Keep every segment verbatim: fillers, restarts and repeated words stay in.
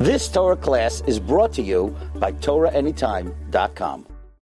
This Torah class is brought to you by Torah Anytime dot com.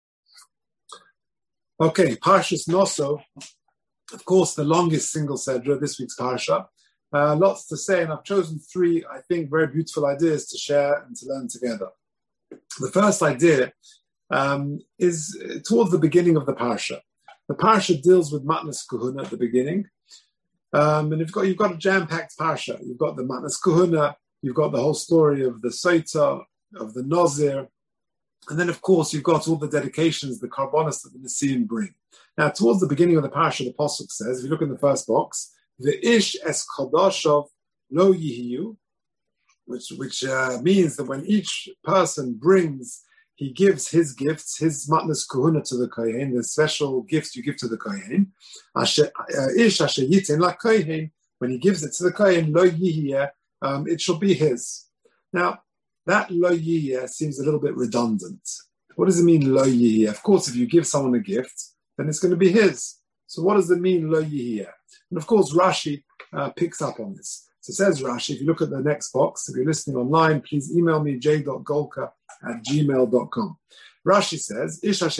Okay, Parshas Noso, of course, the longest single Sedra, this week's Parsha. Uh, lots to say, and I've chosen three, I think, very beautiful ideas to share and to learn together. The first idea um, is towards the beginning of the Parsha. The Parsha deals with Matnas Kahuna at the beginning, um, and you've got, you've got a jam-packed Parsha. You've got the Matnas Kahuna, you've got the whole story of the Soita, of the Nazir, and then, of course, you've got all the dedications, the Karbonos that the Nesiim bring. Now, towards the beginning of the Parsha, the Pasuk says, if you look in the first box, the Ish es Chodashov lo yihiyu, which, which uh, means that when each person brings, he gives his gifts, his matnas kahuna to the kohen, the special gifts you give to the kohen. Ish asher yitin la kohen, when he gives it to the kohen, lo yihiyeh, um, it shall be his. Now, that lo yihiyeh seems a little bit redundant. What does it mean, lo yihiyeh? Of course, if you give someone a gift, then it's going to be his. So what does it mean, lo yihiyeh? And of course, Rashi uh, picks up on this. So it says Rashi, if you look at the next box, if you're listening online, please email me j dot golka at gmail dot com. Rashi says,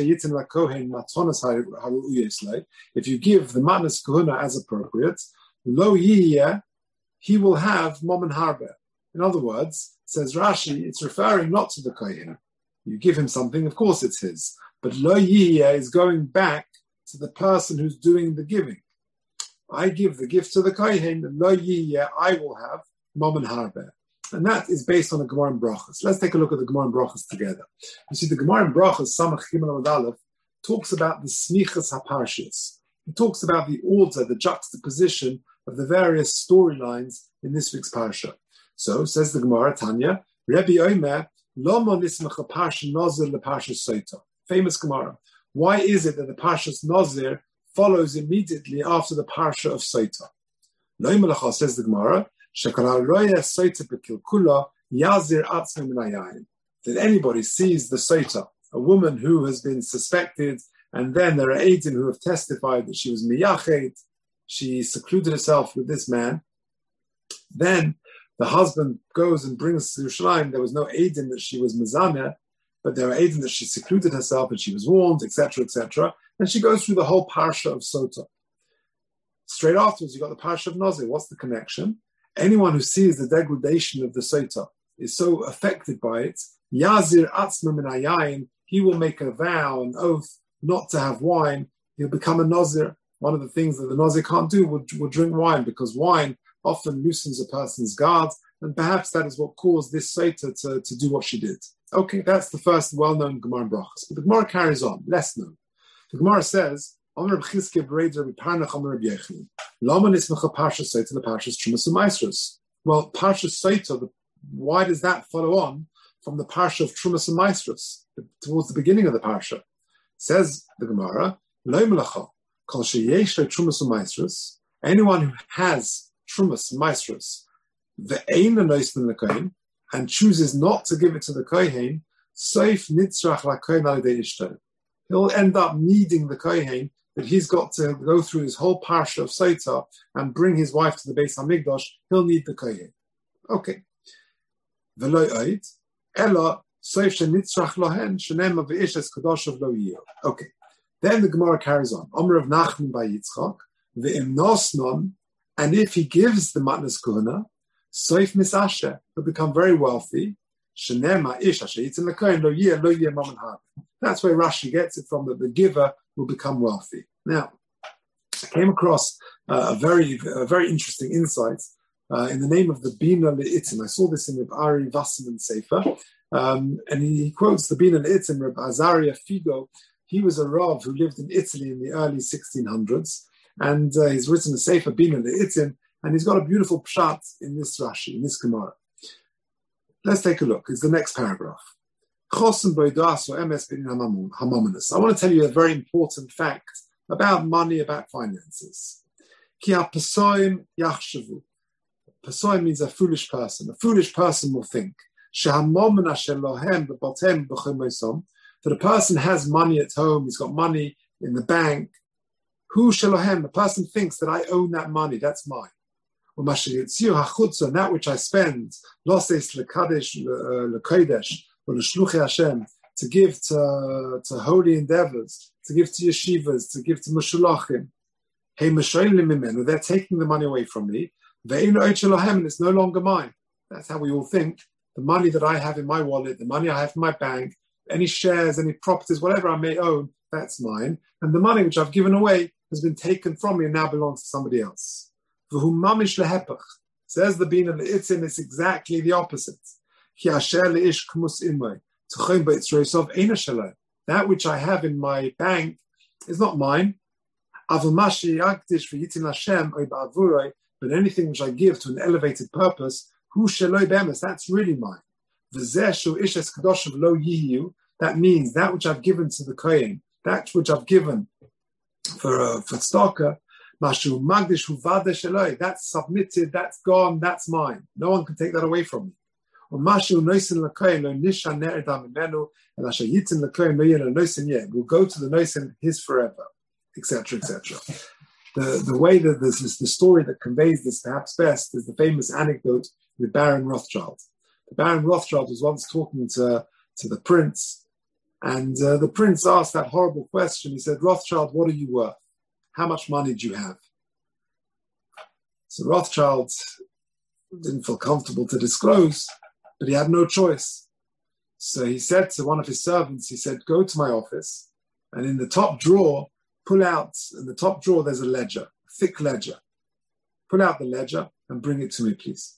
if you give the matnas kahuna as appropriate, lo yihiyeh, he will have mom and harbe. In other words, says Rashi, it's referring not to the kohen. You give him something, of course it's his. But lo yihiyeh is going back to the person who's doing the giving. I give the gift to the kohen, and lo yihiyeh, I will have mom and harbe. And that is based on the Gemara in Brachos. Let's take a look at the Gemara in Brachos together. You see, the Gemara in Brachos, Samach Gimel Amud Aleph, talks about the smichas haparshis. It talks about the order, the juxtaposition of the various storylines in this week's parsha. So, says the Gemara, Tanya, Rebbe Omer, Lama nismach parsha Nazir leparsha Soita. Famous Gemara. Why is it that the Parshas Nazir follows immediately after the Parsha of Soita? Lo Malacha, says the Gemara, Shekara roya Soita bekilkula yazir atzmei min hayayin. That anybody sees the Soita, a woman who has been suspected, and then there are eidim who have testified that she was miyachet, she secluded herself with this man, then the husband goes and brings to Yerushalayim. There was no eidim that she was mezameh, but there are eidim that she secluded herself and she was warned, et cetera, et cetera. And she goes through the whole parsha of Sota. Straight afterwards, you've got the parsha of Nazir. What's the connection? Anyone who sees the degradation of the Sota is so affected by it, Yazir atzma min hayayin, he will make a vow, an oath, not to have wine. He'll become a Nazir. One of the things that the Nazir can't do would, would drink wine, because wine often loosens a person's guards, and perhaps that is what caused this Sota to, to do what she did. Okay, that's the first well-known Gemara in Brachos. But the Gemara carries on, less known. The Gemara says, "Omer b'chizke b'reider b'parnach omer b'yechli. Lama nismacha parsha Soita leparshas Trumas u'Maasros." Well, Parshas Soita, why does that follow on from the parsha of Trumas u'Maasros, towards the beginning of the parsha? Says the Gemara, "Lo melacha kol sheyesh lo Trumas u'Maasros." Anyone who has Trumas u'Maasros, ve'ein loisnin lekohen, and chooses not to give it to the kohen, soif nitzrach lakohen al yedei ishto. He'll end up needing the kohen, that he's got to go through his whole parsha of Soita and bring his wife to the Beis Hamikdash. He'll need the kohen. Okay. V'lo oid, ela soif shenitzrach lohen shenema v'ish es kadoshav lo yiyah. Okay. Then the Gemara carries on. Omer of Nachman by Yitzchak, v'im nosnon, and if he gives the matnas kahuna, soif misasher, he'll become very wealthy. Shenema ish asher yitzin lekohen lo yiyah lo yiyah mom and harbe. That's where Rashi gets it from, that the giver will become wealthy. Now, I came across uh, a very, a very interesting insight uh, in the name of the Bina Le'itim. I saw this in Reb Ari Wasserman Sefer, um, and he quotes the Bina Le'itim, Reb Azaria Figo. He was a Rav who lived in Italy in the early sixteen hundreds, and uh, he's written a Sefer Bina Le'itim, and he's got a beautiful pshat in this Rashi, in this Gemara. Let's take a look. It's the next paragraph. I want to tell you a very important fact about money, about finances. Pasoim means a foolish person. A foolish person will think that a person has money at home, he's got money in the bank. Who shalohem? The person thinks that I own that money, that's mine. and that which I spend, loses lekadesh lekodesh or leshluchei Hashem, to give to, to holy endeavors, to give to yeshivas, to give to mashulachim. Hey, mimenu, they're taking the money away from me. And it's no longer mine. That's how we all think. The money that I have in my wallet, the money I have in my bank, any shares, any properties, whatever I may own, that's mine. And the money which I've given away has been taken from me and now belongs to somebody else. Says the Bina Le'itzin, it's exactly the opposite. That which I have in my bank is not mine. But anything which I give to an elevated purpose, that's really mine. That means that which I've given to the Kohen, that which I've given for uh, for tzedakah, that's submitted, that's gone, that's mine. No one can take that away from me. We'll go to the noisen, his forever, et cetera, et cetera. The, the way that this is the story that conveys this perhaps best is the famous anecdote with Baron Rothschild. The Baron Rothschild was once talking to, to the prince, and uh, the prince asked that horrible question. He said, Rothschild, what are you worth? How much money do you have? So Rothschild didn't feel comfortable to disclose, but he had no choice. So he said to one of his servants, he said, go to my office, and in the top drawer, pull out, in the top drawer, there's a ledger, a thick ledger. Pull out the ledger and bring it to me, please.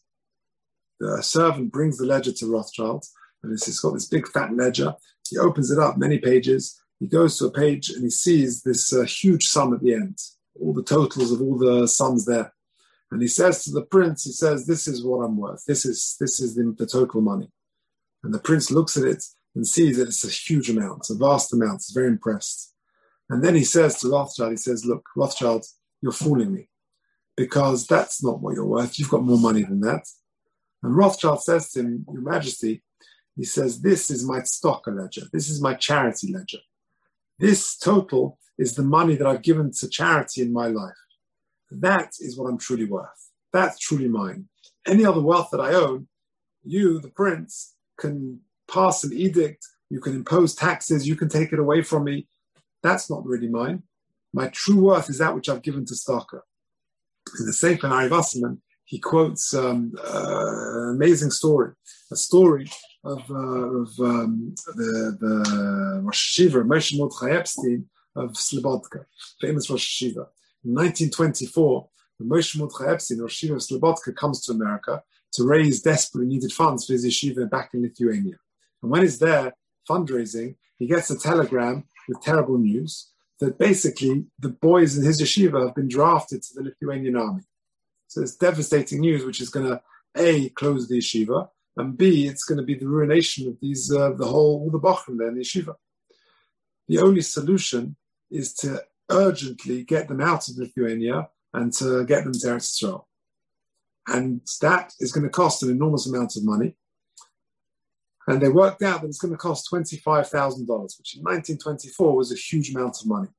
The servant brings the ledger to Rothschild, and it's got this big fat ledger. He opens it up, many pages. He goes to a page and he sees this uh, huge sum at the end, all the totals of all the sums there. And he says to the prince, he says, this is what I'm worth. This is this is the, the total money. And the prince looks at it and sees that it's a huge amount, it's a vast amount. He's very impressed. And then he says to Rothschild, he says, look, Rothschild, you're fooling me because that's not what you're worth. You've got more money than that. And Rothschild says to him, Your Majesty, he says, this is my tzedakah ledger. This is my charity ledger. This total is the money that I've given to charity in my life. That is what I'm truly worth. That's truly mine. Any other wealth that I own, you, the prince, can pass an edict, you can impose taxes, you can take it away from me. That's not really mine. My true worth is that which I've given to tzedakah. In the Sefer Ari Wasserman, he quotes um, uh, an amazing story, a story of, uh, of um, the, the Rosh Yeshiva, Moshe Mordechai Epstein of Slobodka, famous Rosh Yeshiva. In nineteen twenty-four, Moshe Mordechai Epstein, Rosh Yeshiva of Slobodka, comes to America to raise desperately needed funds for his yeshiva back in Lithuania. And when he's there fundraising, he gets a telegram with terrible news that basically the boys in his yeshiva have been drafted to the Lithuanian army. So it's devastating news, which is going to, A, close the yeshiva, and B, it's going to be the ruination of these, uh, the whole, all the bochum there in the yeshiva. The only solution is to urgently get them out of Lithuania and to get them to Eretz Yisrael. And that is going to cost an enormous amount of money. And they worked out that it's going to cost twenty-five thousand dollars, which in nineteen twenty-four was a huge amount of money.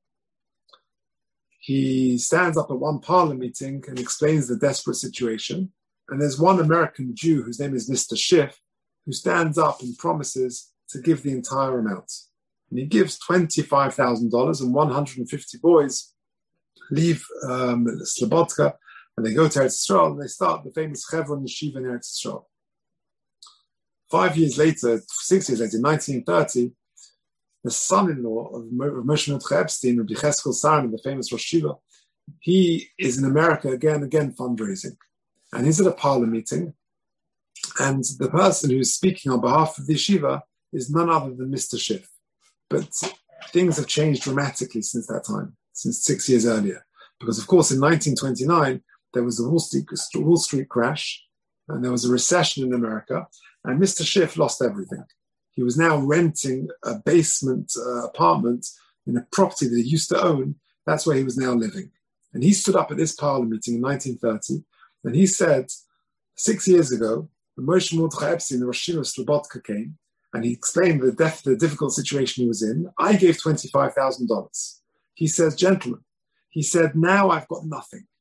He stands up at one parliament meeting and explains the desperate situation. And there's one American Jew whose name is Mister Schiff, who stands up and promises to give the entire amount. And he gives twenty-five thousand dollars, and one hundred fifty boys leave um, Slobodka, and they go to Eretz Yisrael, and they start the famous Chevron Yeshiva in Eretz Yisrael. Five years later, six years later, in nineteen thirty, the son-in-law of Moshe Mordechai Epstein, Rabbi Cheskel Saran, the famous Rosh Yeshiva, he is in America again, again fundraising. And he's at a parlor meeting, and the person who's speaking on behalf of the yeshiva is none other than Mister Schiff. But things have changed dramatically since that time, since six years earlier. Because, of course, in nineteen twenty-nine, there was the Wall Street, Wall Street crash, and there was a recession in America, and Mister Schiff lost everything. He was now renting a basement uh, apartment in a property that he used to own. That's where he was now living. And he stood up at this parliament meeting in nineteen thirty, and he said, six years ago, the Moshe Mordechai Epstein, the Rosh Yeshiva of Slobodka, came, and he explained the, def- the difficult situation he was in. I gave twenty-five thousand dollars. He says, gentlemen, he said, now I've got nothing.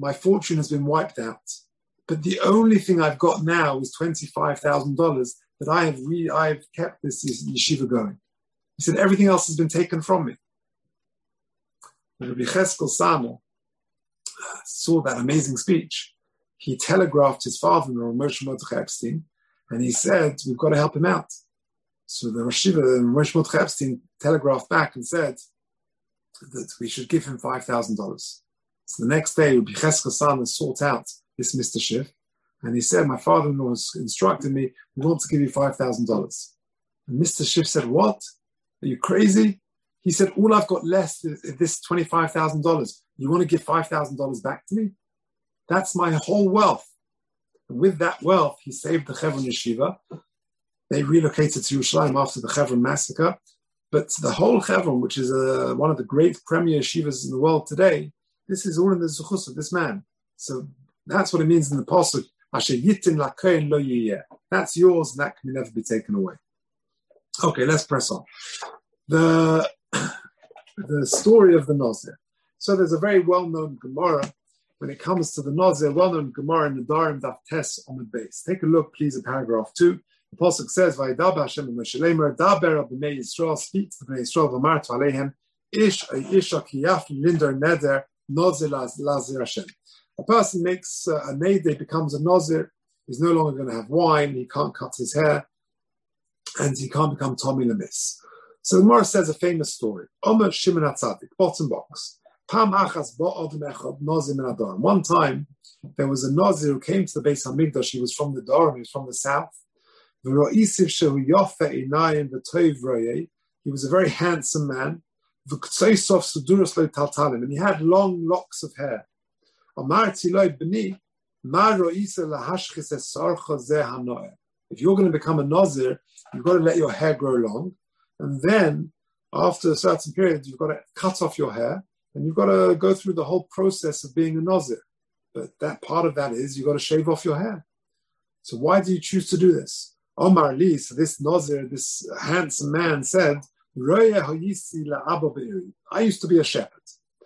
my fortune has been wiped out. But the only thing I've got now is twenty-five thousand dollars that I have re- I've kept this yeshiva going. He said, everything else has been taken from me. When Rabbi Cheskel Sama saw that amazing speech, he telegraphed his father-in-law, Moshe Mordechai Epstein, and he said, we've got to help him out. So the Rosh Yeshiva, Moshe Mordechai Epstein, telegraphed back and said that we should give him five thousand dollars. So the next day, Rabbi Cheskel Sama sought out this Mister Schiff, and he said, my father-in-law has instructed me, we want to give you five thousand dollars. And Mister Schiff said, what? Are you crazy? He said, all I've got left is this twenty-five thousand dollars. You want to give five thousand dollars back to me? That's my whole wealth. And with that wealth, he saved the Chevron Yeshiva. They relocated to Yerushalayim after the Chevron massacre. But the whole Chevron, which is uh, one of the great premier yeshivas in the world today, this is all in the zuchus of this man. So that's what it means in the pasuk. Asher yitin lakohen lo yiyeh. That's yours, and that can never be taken away. Okay, let's press on. The the story of the Nazir. So there's a very well-known Gemara when it comes to the Nazir, well-known Gemara in the Darim Daf Tes Amud Beis. Take a look, please, at paragraph two. The pasuk says, "Vayidaber Hashem b'Moshe Leimer, daber b'nei Yisrael, speak to the b'nei Yisrael, v'amar to aleihem, ish isha kiyaf linder neder Nazir lazir Hashem." A person makes uh, a neder, becomes a Nazir. He's no longer going to have wine. He can't cut his hair, and he can't become Tommy Lemis. So the Gemara says a famous story. Omer Shimon HaTzadik, bottom box. Pam achas ba'od mechad Nazir min Adarim. One time, there was a Nazir who came to the Beis Hamikdash. He was from the Darim, he was from the south. He was a very handsome man. And he had long locks of hair. If you're going to become a Nazir, you've got to let your hair grow long. And then, after a certain period, you've got to cut off your hair. And you've got to go through the whole process of being a Nazir. But that part of that is you've got to shave off your hair. So why do you choose to do this? Omar Li, so this Nazir, this handsome man said, I used to be a shepherd.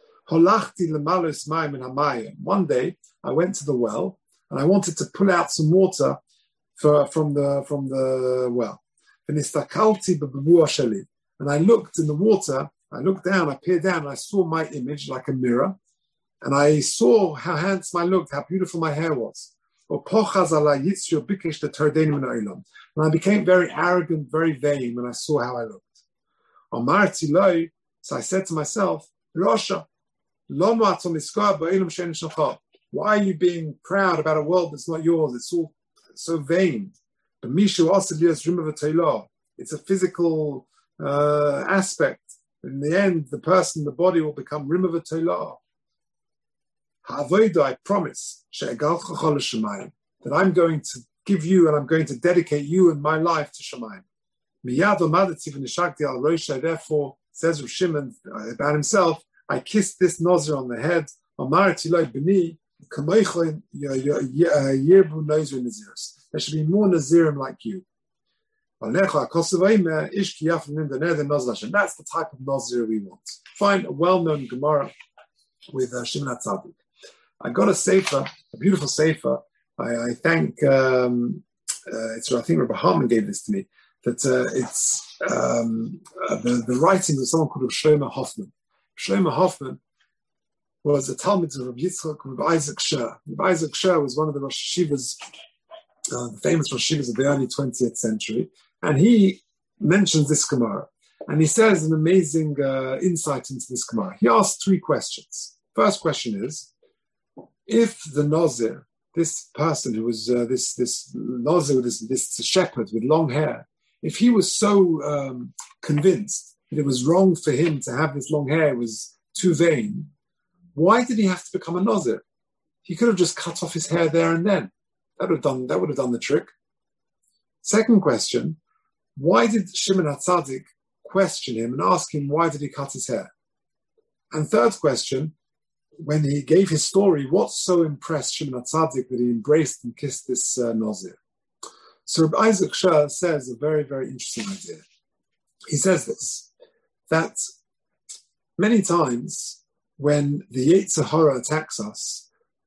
One day, I went to the well, and I wanted to pull out some water for, from the from the well. And I looked in the water, I looked down, I peered down, and I saw my image like a mirror, and I saw how handsome I looked, how beautiful my hair was. And I became very arrogant, very vain when I saw how I looked. So I said to myself, Rasha, why are you being proud about a world that's not yours? It's all so vain. It's a physical uh, aspect. In the end, the person, the body will become rim of a toilah. I promise that I'm going to give you and I'm going to dedicate you and my life to Shemayim. Therefore, says Rav Shimon about himself, I kissed this Nazir on the head. There should be more Nazirim like you. That's the type of Nazir we want. Find a well-known Gemara with uh, Shimon HaTzadik. I got a sefer, a beautiful sefer. I, I thank, um, uh, it's, I think Rabbi Harman gave this to me, that uh, it's um, uh, the, the writings of someone called Shlomo Hoffman. Shlomo Hoffman was a Talmud of Rabbi Yitzchak, Rabbi Isaac Sher. Rabbi Isaac Sher was one of the Rosh Yeshivas, uh, the famous Rosh Yeshivas of the early twentieth century, and he mentions this Gemara. And he says an amazing uh, insight into this Gemara. He asks three questions. First question is, if the Nazir, this person who was uh, this this Nazir, this, this shepherd with long hair, if he was so um, convinced that it was wrong for him to have this long hair, it was too vain, why did he have to become a Nazir? He could have just cut off his hair there and then. That would have done, that would have done the trick. Second question, why did Shimon HaTzadik question him and ask him why did he cut his hair? And third question, when he gave his story, what so impressed Shimon HaTzadik that he embraced and kissed this uh, Nazir? So Rabbi Isaac Sher says a very, very interesting idea. He says this, that many times when the Yetzer Hara attacks us,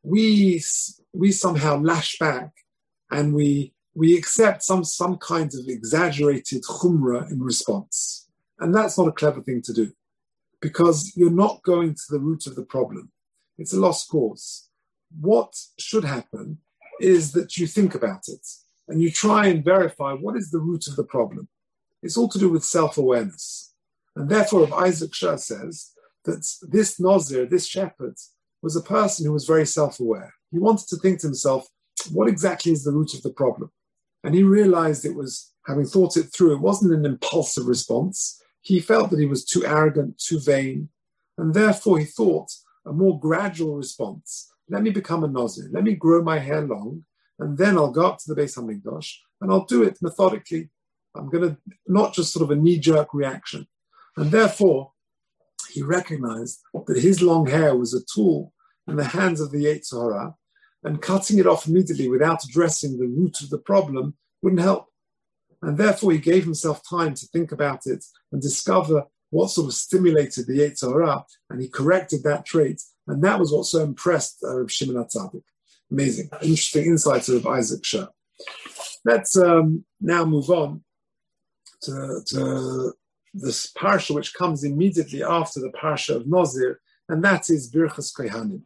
we we somehow lash back and we we accept some some kind of exaggerated chumrah in response. And that's not a clever thing to do, because you're not going to the root of the problem. It's a lost cause. What should happen is that you think about it and you try and verify what is the root of the problem. It's all to do with self-awareness. And therefore, if Isaac Shah says that this Nazir, this shepherd, was a person who was very self-aware. He wanted to think to himself, what exactly is the root of the problem? And he realized it was, having thought it through, it wasn't an impulsive response. He felt that he was too arrogant, too vain, and therefore he thought a more gradual response. Let me become a Nazir. Let me grow my hair long, and then I'll go up to the Beis HaMikdash, and I'll do it methodically. I'm going to, not just sort of a knee-jerk reaction. And therefore, he recognized that his long hair was a tool in the hands of the Yetzer Hara, and cutting it off immediately without addressing the root of the problem wouldn't help. And therefore, he gave himself time to think about it and discover what sort of stimulated the Yetzer Hara, and he corrected that trait. And that was what so impressed uh, Reb Shimon HaTzadik. Amazing, interesting insights of Isaac Shah. Let's um, now move on to, to this parsha, which comes immediately after the parsha of Nazir, and that is Birchas Kohanim.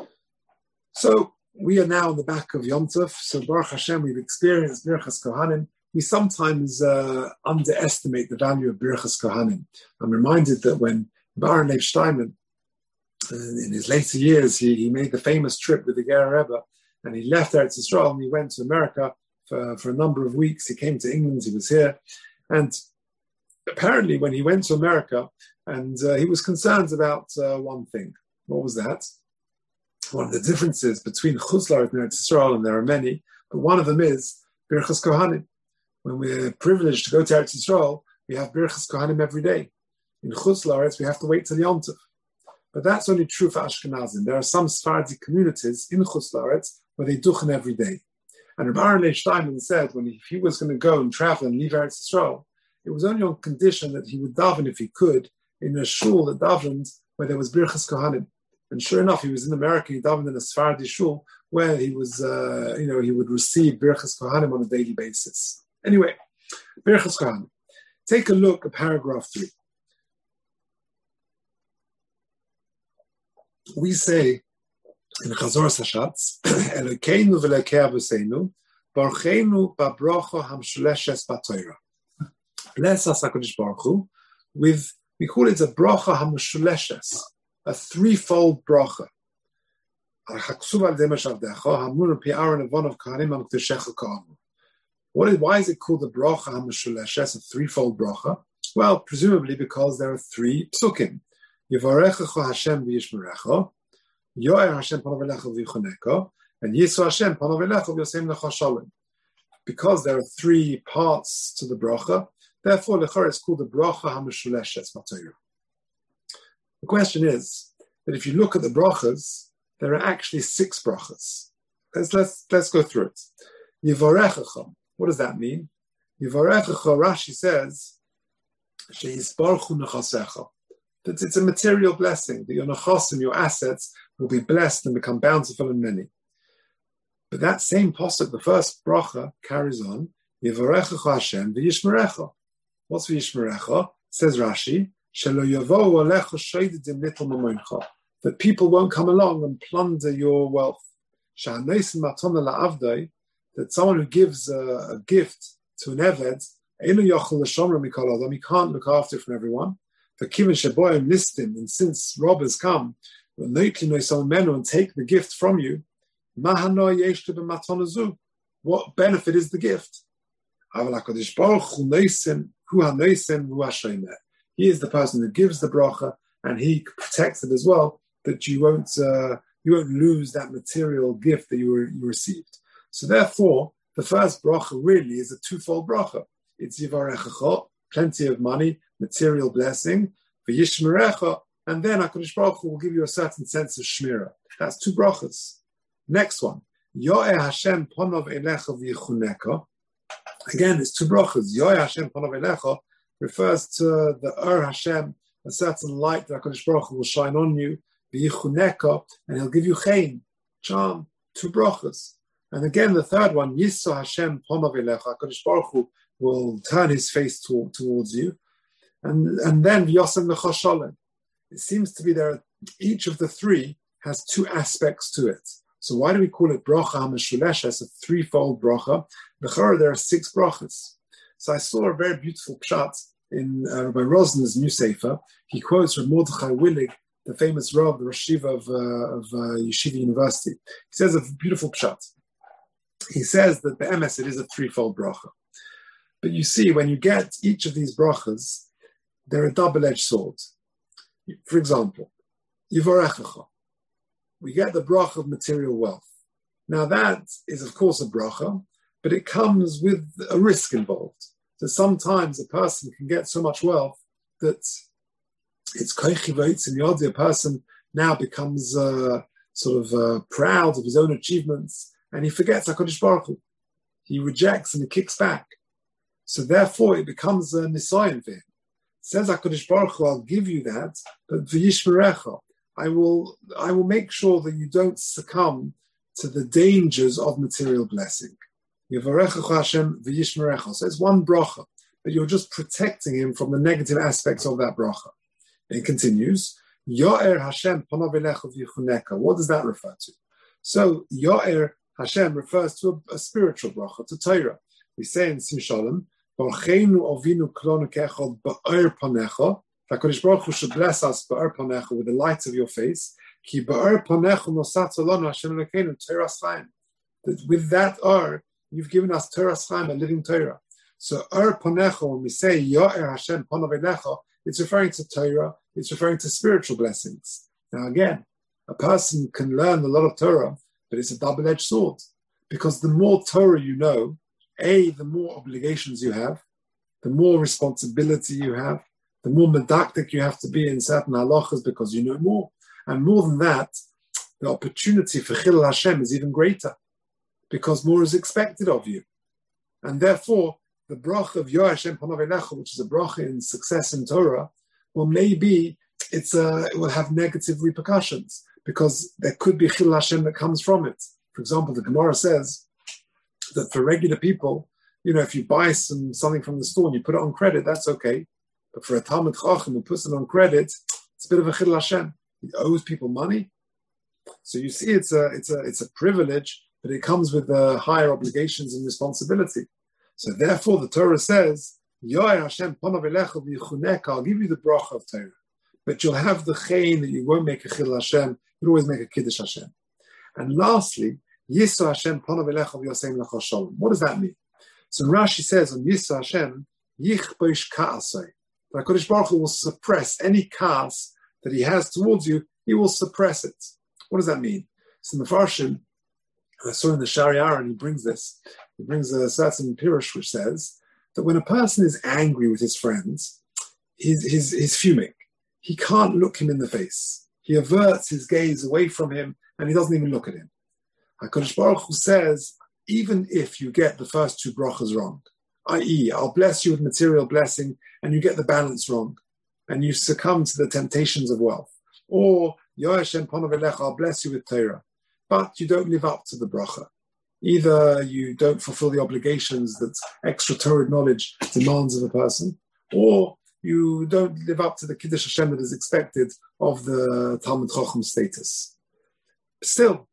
So we are now on the back of Yom Tov. So Baruch Hashem, we've experienced Birchas Kohanim. We sometimes uh, underestimate the value of Birchas Kohanim. I'm reminded that when Baron Leib Steinman, uh, in his later years, he, he made the famous trip with the Ger Rebbe, and he left Eretz Yisrael and he went to America for, for a number of weeks. He came to England, he was here. And apparently when he went to America, and uh, he was concerned about uh, one thing. What was that? One of the differences between Chutz La'aretz and Eretz Yisrael, and there are many, but one of them is Birchas Kohanim. When we're privileged to go to Eretz Yisrael, we have Birchas Kohanim every day. In Chutz La'aretz, we have to wait till Yom Tov. But that's only true for Ashkenazim. There are some Sephardi communities in Chutz La'aretz where they duchen every day. And Reb Aaron Leib Steinman said, when he, if he was going to go and travel and leave Eretz Yisrael, it was only on condition that he would daven, if he could, in a shul that davened where there was Birchas Kohanim. And sure enough, he was in America, he davened in a Sephardi shul where he was, uh, you know, he would receive Birchas Kohanim on a daily basis. Anyway, Birchas Kohanim. Take a look at paragraph three. We say in Chazor Sashatz, Elokeinu v'Elokei Avuseinu, Barucheinu b'bracha hamshuleshes b'Torah. Bless us, HaKadosh Baruch Hu, with, we call it a bracha hamshuleshes, a threefold bracha. What is, why is it called the bracha hamshuleshes, a threefold bracha? Well, presumably because there are three psukim. Yivarechecha Hashem v'yishmerecha, Yo'er Hashem panav elecha v'yichoneka, and Yisro Hashem panav elecha v'yosem lecha shalom. Because there are three parts to the bracha, therefore lechor it's called the bracha hamshuleshes b'Torah. The question is that if you look at the brachas, there are actually six brachas. Let's let's let's go through it. Yivarechecha. What does that mean? Yivarechecha, Rashi says, she'yisbarchu nechasecha. That it's a material blessing, that your nechasim, your assets, will be blessed and become bountiful and many. But that same pasuk, the first bracha, carries on, Yivarechecha Hashem v'yishmerecha. What's v'yishmerecha? Says Rashi, Shelo yavohu alecha shoidedim nitel mamoncha. That people won't come along and plunder your wealth. Sha'anosim matona la'avdai, that someone who gives a, a gift to an eved, einu yochel l'shomra mikol adam, he can't look after it from everyone. For Kivin Sheboyim listim, and since robbers come, and take the gift from you, what benefit is the gift? He is the person who gives the bracha, and he protects it as well, that you won't uh, you won't lose that material gift that you, were, you received. So therefore, the first bracha really is a twofold bracha. It's Yivarechecha, plenty of money, material blessing, v'yishmerecha, and then HaKadosh Baruch Hu will give you a certain sense of shmira. That's two brachas. Next one, Yo'eh Hashem ponov elecha v'yichuneka. Again, it's two brachas. Yo'eh Hashem ponov elecha refers to the Ur Hashem, a certain light that HaKadosh Baruch Hu will shine on you, v'yichuneka, and he'll give you chen, charm, two brachas. And again, the third one, Yisro Hashem Ponav Elecha, HaKadosh Baruch Hu will turn his face to, towards you. And, and then Yosem Lecha Shalom. It seems to be there, each of the three has two aspects to it. So why do we call it bracha hameshulesha? It's a threefold bracha. B'chora, there are six brachas. So I saw a very beautiful pshat in uh, Rabbi Rosner's new sefer. He quotes Rav Mordechai Willig, the famous Rav, the Rosh Yeshiva of, uh, of uh, Yeshiva University. He says a beautiful pshat. He says that the M S, it is a threefold bracha. But you see, when you get each of these brachas, they're a double-edged sword. For example, Yivarechecha. We get the bracha of material wealth. Now that is, of course, a bracha, but it comes with a risk involved. So sometimes a person can get so much wealth that it's koichivates, and the odds a person now becomes uh, sort of uh, proud of his own achievements, and he forgets HaKadosh Baruch Hu. He rejects and he kicks back. So therefore it becomes a nisayon for him. It says HaKadosh Baruch Hu, I'll give you that, but v'yishmerecha, I will, I will make sure that you don't succumb to the dangers of material blessing. Yivarechecha Hashem v'yishmerecha. So it's one bracha, but you're just protecting him from the negative aspects of that bracha. It continues, Yo'er Hashem panav elecha v'yichuneka. What does that refer to? So Yo'er Hashem refers to a, a spiritual bracha, to Torah. We say in Sim Shalom, Barcheinu Ovinu Klonu Kechad Ba'er Panecha. HaKadosh Baruch Hu should bless us Ba'er Panecha with the light of your face. Ki Ba'er Panecha Nosat Olanu Hashem Elokeinu Torah Chaim. That with that R, you've given us Torah Chaim, a living Torah. So Er Panecha, when we say Yo'er Hashem Panav Elecha, it's referring to Torah. It's referring to spiritual blessings. Now again, a person can learn a lot of Torah, but it's a double-edged sword, because the more Torah you know, A, the more obligations you have, the more responsibility you have, the more medactic you have to be in certain halachas because you know more. And more than that, the opportunity for Chilul Hashem is even greater because more is expected of you. And therefore, the bracha of Yo'er Hashem Panav Elecha, which is a bracha in success in Torah, well, maybe it's a, it will have negative repercussions because there could be Chilul Hashem that comes from it. For example, the Gemara says that for regular people, you know, if you buy some something from the store and you put it on credit, that's okay. But for a Talmid Chacham who puts it on credit, it's a bit of a Chilul Hashem. He owes people money. So you see, it's a it's a it's a privilege, but it comes with uh, higher obligations and responsibility. So therefore, the Torah says, Yo'er Hashem panav elecha v'yichuneka, I'll give you the bracha of Torah, but you'll have the chein that you won't make a Chilul Hashem. You'll always make a Kiddush Hashem. And lastly, Yisro Hashem panav elecha v'yosem lecha shalom. What does that mean? So Rashi says on Yisro Hashem, Yichbosh ka'asai. The HaKadosh Baruch Hu will suppress any ka'as that he has towards you. He will suppress it. What does that mean? So Mefarshim, I saw in the Shari'ar, and he brings this. He brings a certain pirush which says that when a person is angry with his friends, he's, he's, he's fuming. He can't look him in the face. He averts his gaze away from him, and he doesn't even look at him. HaKadosh Baruch Hu says, even if you get the first two brachas wrong, that is, I'll bless you with material blessing, and you get the balance wrong, and you succumb to the temptations of wealth, or Yo'er Hashem panav elecha, I'll bless you with Torah, but you don't live up to the bracha. Either you don't fulfill the obligations that extra Torah knowledge demands of a person, or you don't live up to the Kiddush Hashem that is expected of the Talmid Chacham status. Still,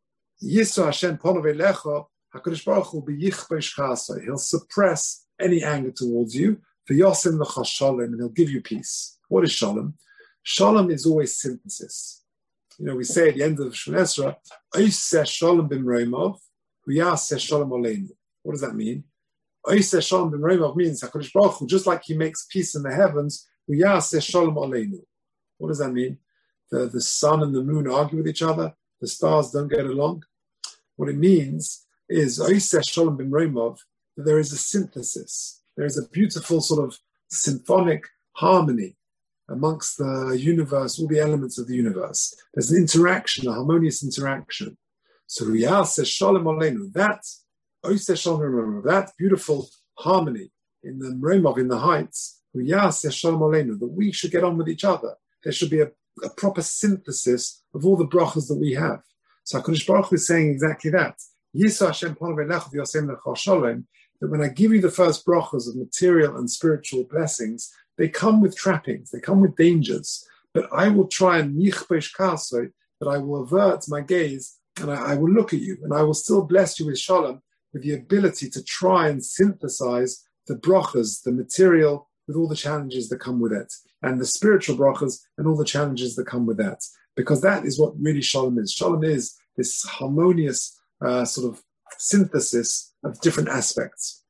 Yisro Hashem panav elecha, HaKadosh Baruch Hu b'yichbosh ka'asai. He'll suppress any anger towards you, v'yosem lecha shalom, and he'll give you peace. What is shalom? Shalom is always synthesis. You know, we say at the end of Shemon Esra, Oiseh shalom b'mroimov, v'yaseh shalom aleinu. What does that mean? Oiseh shalom b'mroimov means HaKadosh Baruch Hu, just like he makes peace in the heavens, v'yaseh shalom aleinu. What does that mean? The, the sun and the moon argue with each other, the stars don't get along. What it means is Oiseh shalom b'mroimov, that there is a synthesis. There is a beautiful sort of symphonic harmony amongst the universe, all the elements of the universe. There's an interaction, a harmonious interaction. So Yaseh Shalom Aleinu, that Oiseh Shalom, that beautiful harmony in the Mromov, in the heights, Yaseh Shalom Aleinu, that we should get on with each other. There should be a, a proper synthesis of all the brachas that we have. So HaKadosh Baruch Hu is saying exactly that. Yiso Hashem Ponav Elecha v'Yosem Lecha Shalom, that when I give you the first brachas of material and spiritual blessings, they come with trappings, they come with dangers. But I will try and yichbesh kasoy, that I will avert my gaze and I, I will look at you and I will still bless you with shalom, with the ability to try and synthesize the brachas, the material, with all the challenges that come with it, and the spiritual brachas and all the challenges that come with that. Because that is what really shalom is. Shalom is this harmonious uh, sort of synthesis of different aspects.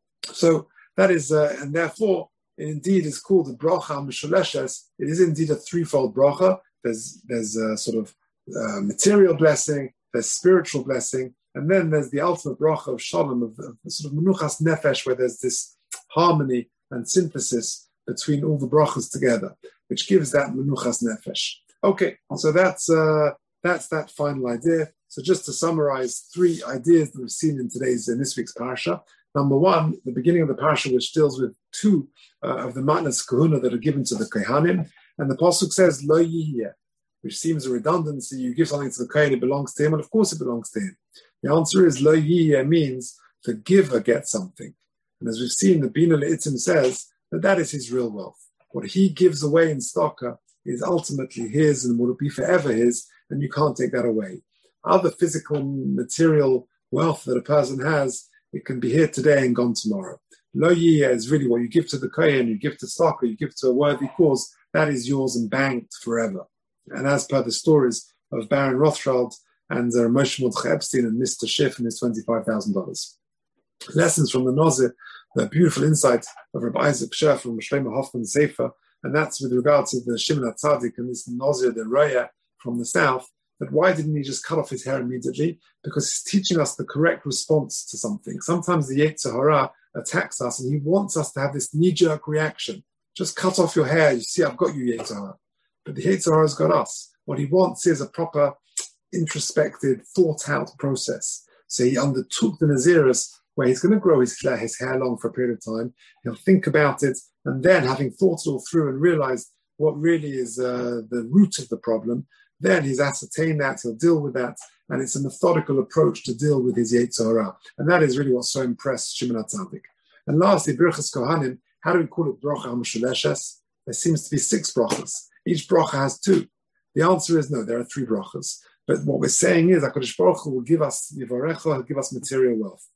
So that is, uh, and therefore, it indeed is called the bracha misholeshes. It is indeed a threefold bracha. There's there's a sort of uh, material blessing, there's spiritual blessing, and then there's the ultimate bracha of shalom, of, of sort of menuchas nefesh, where there's this harmony and synthesis between all the brachas together, which gives that menuchas nefesh. Okay, so that's uh, that's that final idea. So just to summarize, three ideas that we've seen in today's in this week's parasha. Number one, the beginning of the parasha, which deals with two uh, of the matnas kahuna that are given to the kohanim, and the pasuk says lo yihye, which seems a redundancy. You give something to the kohen, it belongs to him, and of course it belongs to him. The answer is lo yihye means the giver gets something, and as we've seen, the Bina Le'itim says that that is his real wealth. What he gives away in tzedakah is ultimately his and will be forever his, and you can't take that away. Other physical, material wealth that a person has, it can be here today and gone tomorrow. Lo yiyeh is really what you give to the kohen, you give to tzedakah, you give to a worthy cause, that is yours and banked forever. And as per the stories of Baron Rothschild and uh, Moshe Mordechai Epstein and Mister Schiff and his twenty-five thousand dollars. Lessons from the Nazir, the beautiful insight of Rabbi Isaac Sher from Shlomo Hoffman Sefer, and that's with regard to the Shimon HaTzadik and this Nazir, the Raya from the south. But why didn't he just cut off his hair immediately? Because he's teaching us the correct response to something. Sometimes the Yetzer Hara attacks us and he wants us to have this knee-jerk reaction. Just cut off your hair. You see, I've got you, Yetzer Hara. But the Yetzer Hara's got us. What he wants is a proper, introspective, thought-out process. So he undertook the Naziris, where he's going to grow his, his hair long for a period of time. He'll think about it, and then having thought it all through and realized what really is uh, the root of the problem, then he's ascertained that, he'll deal with that, and it's a methodical approach to deal with his Yetzer Hara. And that is really what so impressed Shimon HaTzadik. And lastly, Birchas Kohanim, how do we call it Bracha HaMesholeshes? There seems to be six brachas. Each bracha has two. The answer is no, there are three brachas. But what we're saying is, HaKadosh Baruch Hu will give us Yivarecha, he'll give us material wealth.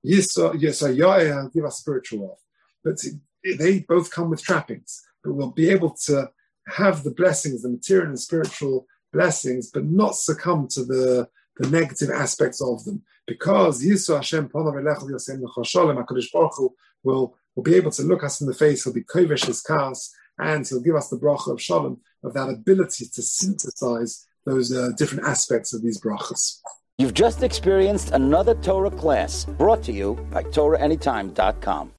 Yisayah, he'll give us spiritual wealth. But they both come with trappings. But we'll be able to have the blessings, the material and spiritual blessings, but not succumb to the, the negative aspects of them. Because Yisu Hashem Ponav Elecha v'Yosem Lecha Shalom, HaKadosh Baruch Hu will, will be able to look us in the face, he'll be kovesh his kas, and he'll give us the bracha of Shalom, of that ability to synthesize those uh, different aspects of these brachas. You've just experienced another Torah class brought to you by Torah Anytime dot com.